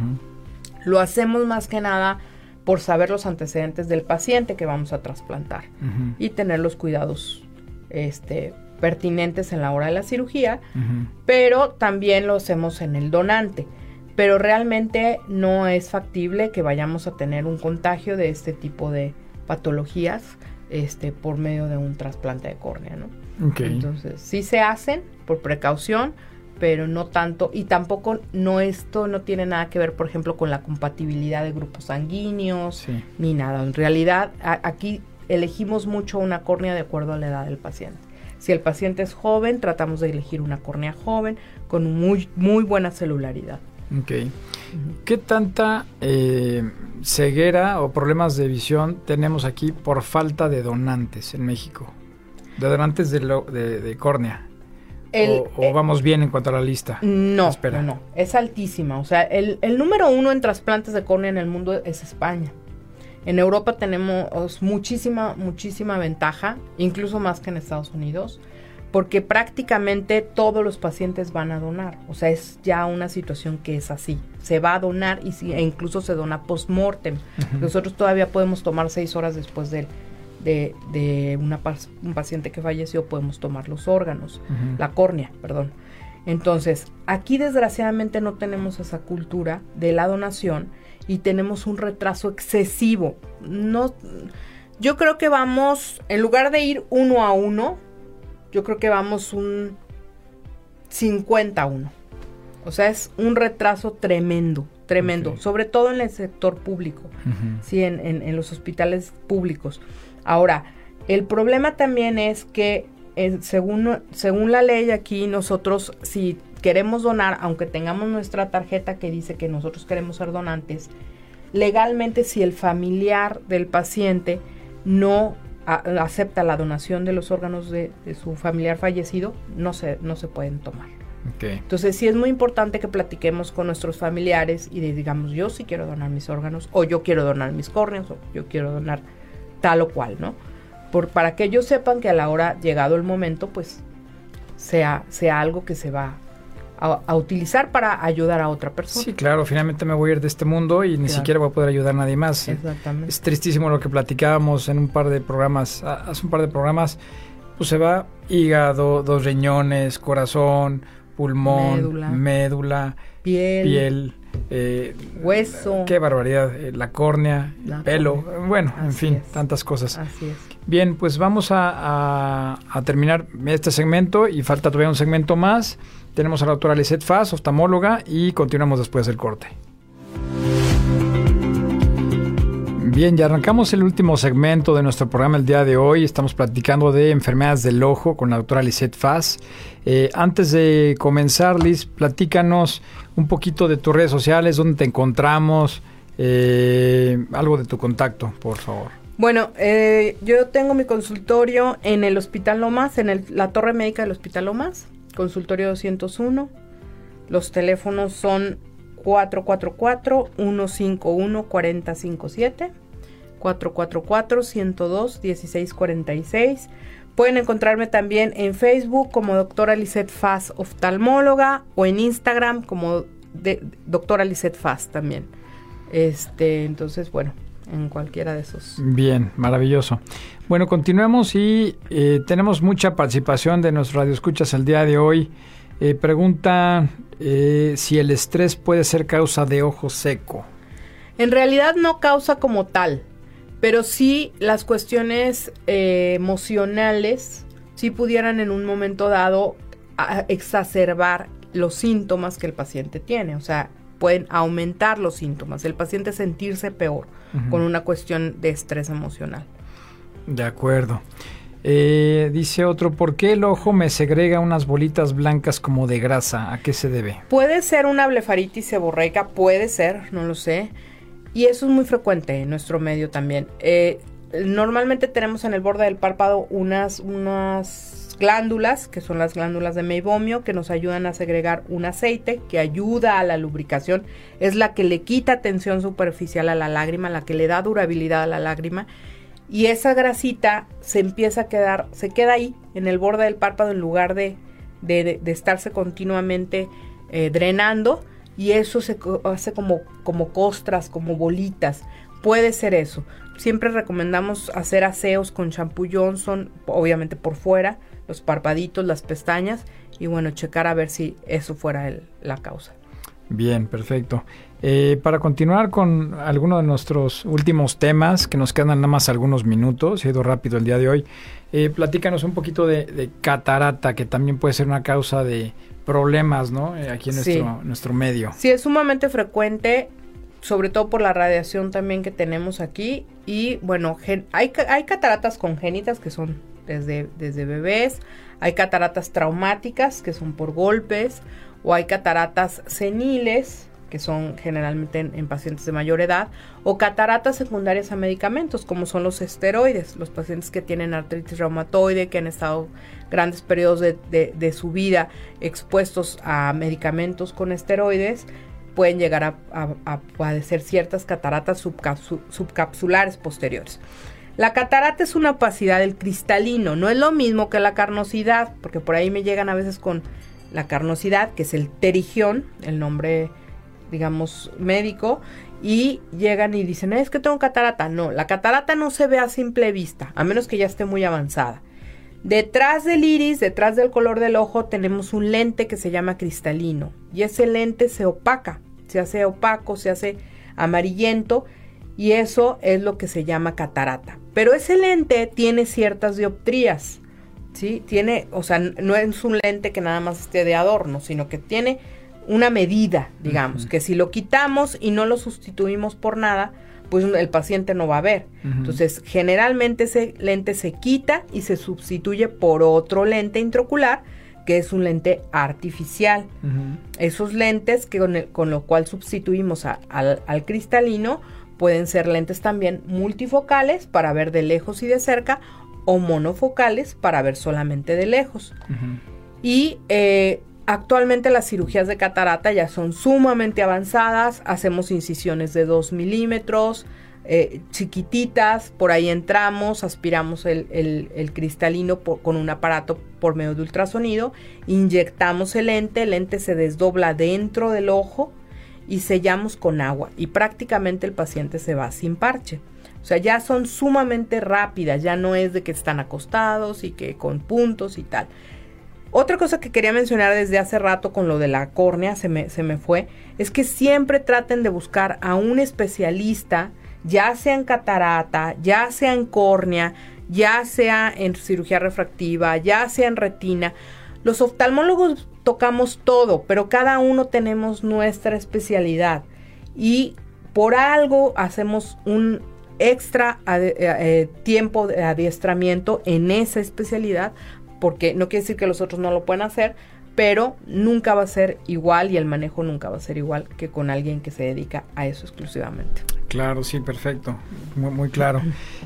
Lo hacemos más que nada por saber los antecedentes del paciente que vamos a trasplantar y tener los cuidados pertinentes en la hora de la cirugía, pero también lo hacemos en el donante. Pero realmente no es factible que vayamos a tener un contagio de este tipo de patologías por medio de un trasplante de córnea, ¿no? Okay. Entonces, sí se hacen por precaución, pero no tanto, y tampoco esto no tiene nada que ver, por ejemplo, con la compatibilidad de grupos sanguíneos, ni nada. En realidad, aquí elegimos mucho una córnea de acuerdo a la edad del paciente. Si el paciente es joven, tratamos de elegir una córnea joven con muy, muy buena celularidad. Okay. ¿Qué tanta ceguera o problemas de visión tenemos aquí por falta de donantes en México? De donantes de córnea. ¿O vamos bien en cuanto a la lista? No, es altísima. O sea, el número 1 en trasplantes de córnea en el mundo es España. En Europa tenemos muchísima ventaja, incluso más que en Estados Unidos, porque prácticamente todos los pacientes van a donar. O sea, es ya una situación que es así. Se va a donar e incluso se dona post-mortem. Nosotros todavía podemos tomar 6 horas después de un paciente que falleció, podemos tomar los órganos, la córnea, perdón. Entonces, aquí desgraciadamente no tenemos esa cultura de la donación y tenemos un retraso excesivo. Yo creo que vamos, en lugar de ir 1 a 1, yo creo que vamos un 50-1. O sea, es un retraso tremendo, okay. Sobre todo en el sector público, sí, en los hospitales públicos. Ahora, el problema también es que según la ley aquí, nosotros si queremos donar, aunque tengamos nuestra tarjeta que dice que nosotros queremos ser donantes, legalmente si el familiar del paciente no acepta la donación de los órganos de su familiar fallecido, no se pueden tomar. Okay. Entonces sí es muy importante que platiquemos con nuestros familiares y digamos, yo sí quiero donar mis órganos, o yo quiero donar mis córneas, o yo quiero donar tal o cual, ¿no? Para que ellos sepan que a la hora, llegado el momento, pues sea algo que se va a utilizar para ayudar a otra persona. Sí, claro, finalmente me voy a ir de este mundo y ni siquiera voy a poder ayudar a nadie más. Exactamente. Es tristísimo lo que platicábamos en hace un par de programas, pues se va hígado, 2 riñones, corazón, pulmón, médula, piel, hueso. Qué barbaridad, la córnea, el pelo, bueno, en fin, tantas cosas. Así es. Bien, pues vamos a terminar este segmento y falta todavía un segmento más. Tenemos a la doctora Lisette Fass, oftalmóloga, y continuamos después del corte. Bien, ya arrancamos el último segmento de nuestro programa el día de hoy. Estamos platicando de enfermedades del ojo con la doctora Lisette Fass. Antes de comenzar, Liz, platícanos un poquito de tus redes sociales, dónde te encontramos, algo de tu contacto, por favor. Bueno, yo tengo mi consultorio en el Hospital Lomas, en la Torre Médica del Hospital Lomas, consultorio 201. Los teléfonos son 444-151-4057, 444-102-1646. Pueden encontrarme también en Facebook como Doctora Lisette Faz, oftalmóloga, o en Instagram como Doctora Lisette Faz también. Entonces, bueno, en cualquiera de esos. Bien, maravilloso. Bueno, continuemos y tenemos mucha participación de nuestros radioescuchas el día de hoy. Pregunta si el estrés puede ser causa de ojo seco. En realidad no causa como tal, pero sí las cuestiones emocionales sí pudieran en un momento dado exacerbar los síntomas que el paciente tiene. O sea, pueden aumentar los síntomas, el paciente sentirse peor con una cuestión de estrés emocional. De acuerdo. Dice otro, ¿por qué el ojo me segrega unas bolitas blancas como de grasa? ¿A qué se debe? Puede ser una blefaritis seborreica, puede ser, no lo sé. Y eso es muy frecuente en nuestro medio también. Normalmente tenemos en el borde del párpado unas glándulas, que son las glándulas de meibomio, que nos ayudan a segregar un aceite que ayuda a la lubricación. Es la que le quita tensión superficial a la lágrima, la que le da durabilidad a la lágrima. Y esa grasita se queda ahí, en el borde del párpado, en lugar de estarse continuamente drenando. Y eso se hace como costras, como bolitas. Puede ser eso. Siempre recomendamos hacer aseos con shampoo Johnson, obviamente por fuera, los parpaditos, las pestañas, y bueno, checar a ver si eso fuera la causa. Bien, perfecto. Para continuar con alguno de nuestros últimos temas, que nos quedan nada más algunos minutos, he ido rápido el día de hoy, platícanos un poquito de catarata, que también puede ser una causa de problemas, ¿no? Aquí en nuestro medio. Sí, es sumamente frecuente, sobre todo por la radiación también que tenemos aquí. Y bueno, hay cataratas congénitas que son desde bebés, hay cataratas traumáticas que son por golpes, o hay cataratas seniles que son generalmente en pacientes de mayor edad, o cataratas secundarias a medicamentos, como son los esteroides. Los pacientes que tienen artritis reumatoide, que han estado grandes periodos de su vida expuestos a medicamentos con esteroides, pueden llegar a padecer ciertas cataratas subcapsulares posteriores. La catarata es una opacidad del cristalino, no es lo mismo que la carnosidad, porque por ahí me llegan a veces con la carnosidad, que es el pterigión, el nombre, digamos, médico, y llegan y dicen, es que tengo catarata. No, la catarata no se ve a simple vista, a menos que ya esté muy avanzada. Detrás del iris, detrás del color del ojo, tenemos un lente que se llama cristalino, y ese lente se opaca, se hace opaco, se hace amarillento, y eso es lo que se llama catarata. Pero ese lente tiene ciertas dioptrías, ¿sí? O sea, no es un lente que nada más esté de adorno, sino que tiene una medida, digamos, que si lo quitamos y no lo sustituimos por nada, pues el paciente no va a ver. Entonces, generalmente ese lente se quita y se sustituye por otro lente intraocular, que es un lente artificial. Esos lentes con lo cual sustituimos al cristalino pueden ser lentes también multifocales para ver de lejos y de cerca, o monofocales para ver solamente de lejos. Y actualmente las cirugías de catarata ya son sumamente avanzadas. Hacemos incisiones de 2 milímetros, chiquititas, por ahí entramos, aspiramos el cristalino con un aparato por medio de ultrasonido, inyectamos el lente se desdobla dentro del ojo y sellamos con agua, y prácticamente el paciente se va sin parche. O sea, ya son sumamente rápidas, ya no es de que están acostados y que con puntos y tal. Otra cosa que quería mencionar desde hace rato con lo de la córnea, se me fue, es que siempre traten de buscar a un especialista, ya sea en catarata, ya sea en córnea, ya sea en cirugía refractiva, ya sea en retina. Los oftalmólogos tocamos todo, pero cada uno tenemos nuestra especialidad, y por algo hacemos un extra tiempo de adiestramiento en esa especialidad, porque no quiere decir que los otros no lo puedan hacer, pero nunca va a ser igual, y el manejo nunca va a ser igual que con alguien que se dedica a eso exclusivamente. Claro, sí, perfecto, muy, muy claro.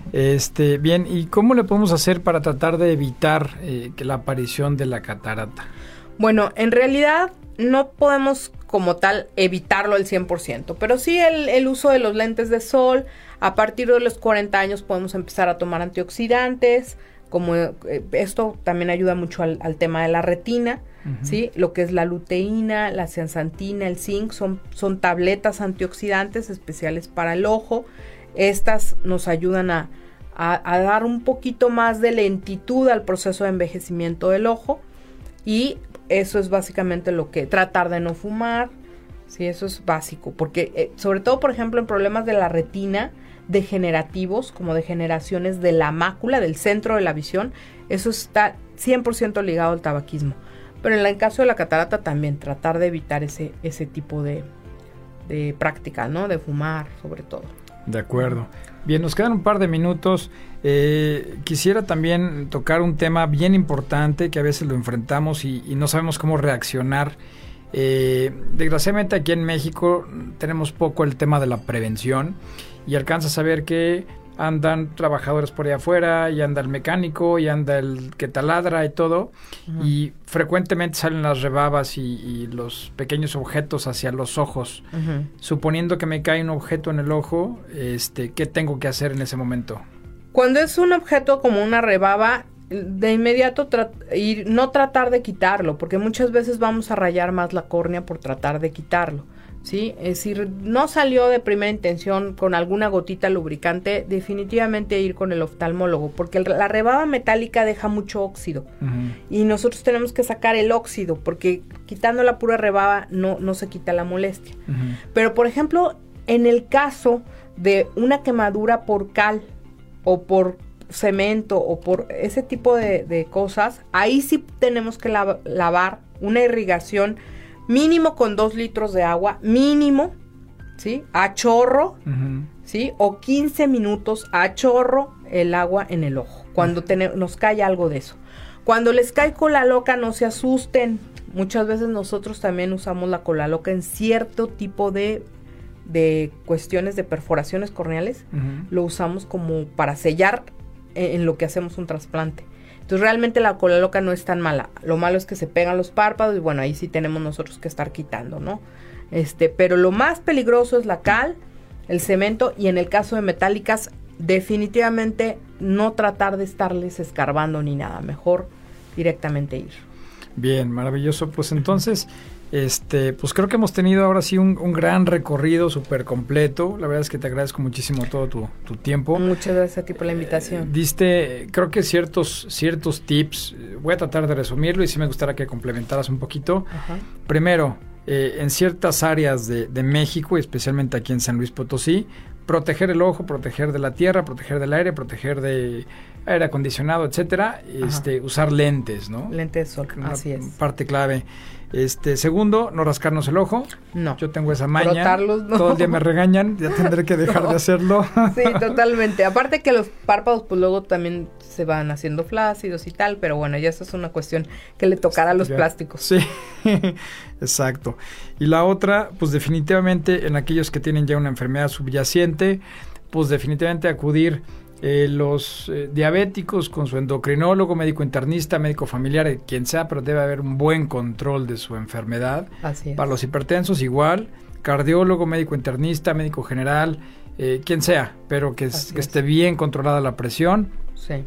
Bien, ¿y cómo le podemos hacer para tratar de evitar que la aparición de la catarata? Bueno, en realidad no podemos como tal evitarlo al 100%, pero sí el uso de los lentes de sol. A partir de los 40 años podemos empezar a tomar antioxidantes, como esto también ayuda mucho al tema de la retina, ¿sí? Lo que es la luteína, la zeaxantina, el zinc, son tabletas antioxidantes especiales para el ojo. Estas nos ayudan a dar un poquito más de lentitud al proceso de envejecimiento del ojo, y eso es básicamente lo que tratar de no fumar, sí, eso es básico, porque sobre todo, por ejemplo, en problemas de la retina degenerativos, como degeneraciones de la mácula, del centro de la visión, eso está 100% ligado al tabaquismo. Pero en el caso de la catarata también, tratar de evitar ese tipo de práctica, ¿no? De fumar, sobre todo. De acuerdo. Bien, nos quedan un par de minutos. Quisiera también tocar un tema bien importante que a veces lo enfrentamos y no sabemos cómo reaccionar. Desgraciadamente aquí en México tenemos poco el tema de la prevención, y alcanza a saber que andan trabajadores por allá afuera, y anda el mecánico, y anda el que taladra y todo, y frecuentemente salen las rebabas y los pequeños objetos hacia los ojos. Suponiendo que me cae un objeto en el ojo, ¿qué tengo que hacer en ese momento? Cuando es un objeto como una rebaba, de inmediato no tratar de quitarlo, porque muchas veces vamos a rayar más la córnea por tratar de quitarlo, ¿sí? Es decir, no salió de primera intención con alguna gotita lubricante, definitivamente ir con el oftalmólogo, porque la rebaba metálica deja mucho óxido, y nosotros tenemos que sacar el óxido, porque quitando la pura rebaba no se quita la molestia. Pero, por ejemplo, en el caso de una quemadura por cal o por cemento o por ese tipo de cosas, ahí sí tenemos que lavar una irrigación mínimo con 2 litros de agua, mínimo, ¿sí? A chorro, ¿sí? O 15 minutos a chorro el agua en el ojo, cuando nos cae algo de eso. Cuando les cae cola loca, no se asusten. Muchas veces nosotros también usamos la cola loca en cierto tipo de cuestiones de perforaciones corneales. Lo usamos como para sellar en lo que hacemos un trasplante. Entonces realmente la cola loca no es tan mala. Lo malo es que se pegan los párpados y bueno, ahí sí tenemos nosotros que estar quitando, ¿no? Pero lo más peligroso es la cal, el cemento, y en el caso de metálicas, definitivamente no tratar de estarles escarbando ni nada. Mejor directamente ir. Bien, maravilloso. Pues entonces, pues creo que hemos tenido ahora sí un gran recorrido súper completo. La verdad es que te agradezco muchísimo todo tu tiempo. Muchas gracias a ti por la invitación. Diste, creo que ciertos tips. Voy a tratar de resumirlo y sí me gustaría que complementaras un poquito. Primero, en ciertas áreas de México, y especialmente aquí en San Luis Potosí, proteger el ojo, proteger de la tierra, proteger del aire, proteger de aire acondicionado, etcétera. Usar lentes, ¿no? Lentes de sol, así es. Parte clave. Segundo, no rascarnos el ojo. No. Yo tengo esa maña. Frotarlos, no. Todo el día me regañan, ya tendré que dejar de hacerlo. Sí, totalmente. Aparte que los párpados pues luego también se van haciendo flácidos y tal, pero bueno, ya eso es una cuestión que le tocará a los plásticos. Sí, exacto. Y la otra, pues definitivamente en aquellos que tienen ya una enfermedad subyacente, pues definitivamente acudir los diabéticos con su endocrinólogo, médico internista, médico familiar, quien sea, pero debe haber un buen control de su enfermedad. Así es. Para los hipertensos igual, cardiólogo, médico internista, médico general, quien sea, pero que esté bien controlada la presión. Sí.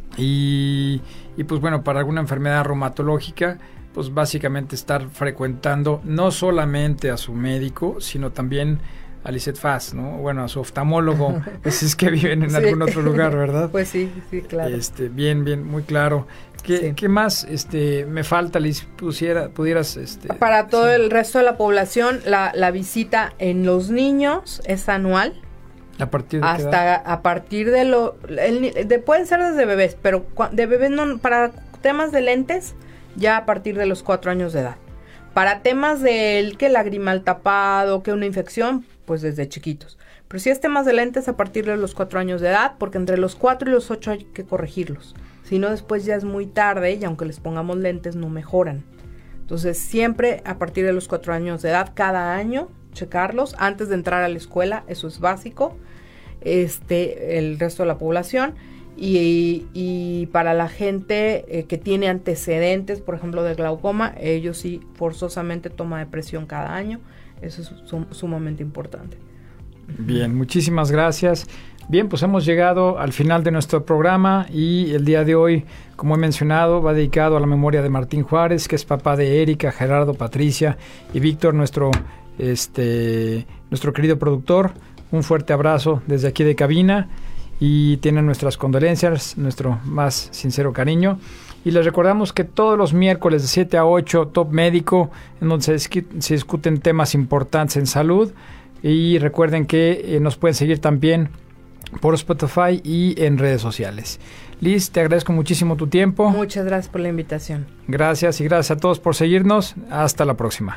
Y pues bueno, para alguna enfermedad reumatológica, pues básicamente estar frecuentando no solamente a su médico, sino también a Lisette Faz, ¿no? Bueno, a su oftalmólogo, pues es que viven en algún otro lugar, ¿verdad? Pues sí, claro. Bien, muy claro. ¿Qué más me falta, Liz? Pudieras... Para todo el resto de la población, la visita en los niños es anual. ¿A partir de qué edad? Hasta a partir de pueden ser desde bebés, pero de bebés no, para temas de lentes, ya a partir de los 4 años de edad. Para temas del que lagrimal tapado, que una infección, pues desde chiquitos. Pero si es temas de lentes, a partir de los 4 años de edad, porque entre los 4 y los 8 hay que corregirlos. Si no, después ya es muy tarde y aunque les pongamos lentes no mejoran. Entonces siempre a partir de los 4 años de edad, cada año, checarlos antes de entrar a la escuela, eso es básico. el resto de la población. Y para la gente que tiene antecedentes, por ejemplo, de glaucoma, ellos sí forzosamente toma de presión cada año. Eso es sumamente importante. Bien, muchísimas gracias. Bien, pues hemos llegado al final de nuestro programa y el día de hoy, como he mencionado, va dedicado a la memoria de Martín Juárez, que es papá de Erika, Gerardo, Patricia y Víctor, nuestro querido productor. Un fuerte abrazo desde aquí de cabina y tienen nuestras condolencias, nuestro más sincero cariño. Y les recordamos que todos los miércoles de 7 a 8, Top Médico, en donde se discuten temas importantes en salud. Y recuerden que nos pueden seguir también por Spotify y en redes sociales. Liz, te agradezco muchísimo tu tiempo. Muchas gracias por la invitación. Gracias y gracias a todos por seguirnos. Hasta la próxima.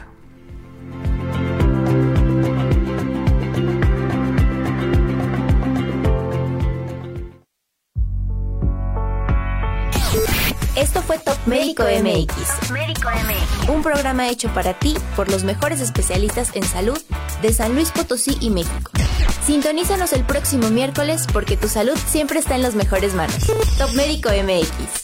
Esto fue Top Médico MX. Un programa hecho para ti por los mejores especialistas en salud de San Luis Potosí y México. Sintonízanos el próximo miércoles porque tu salud siempre está en las mejores manos. Top Médico MX.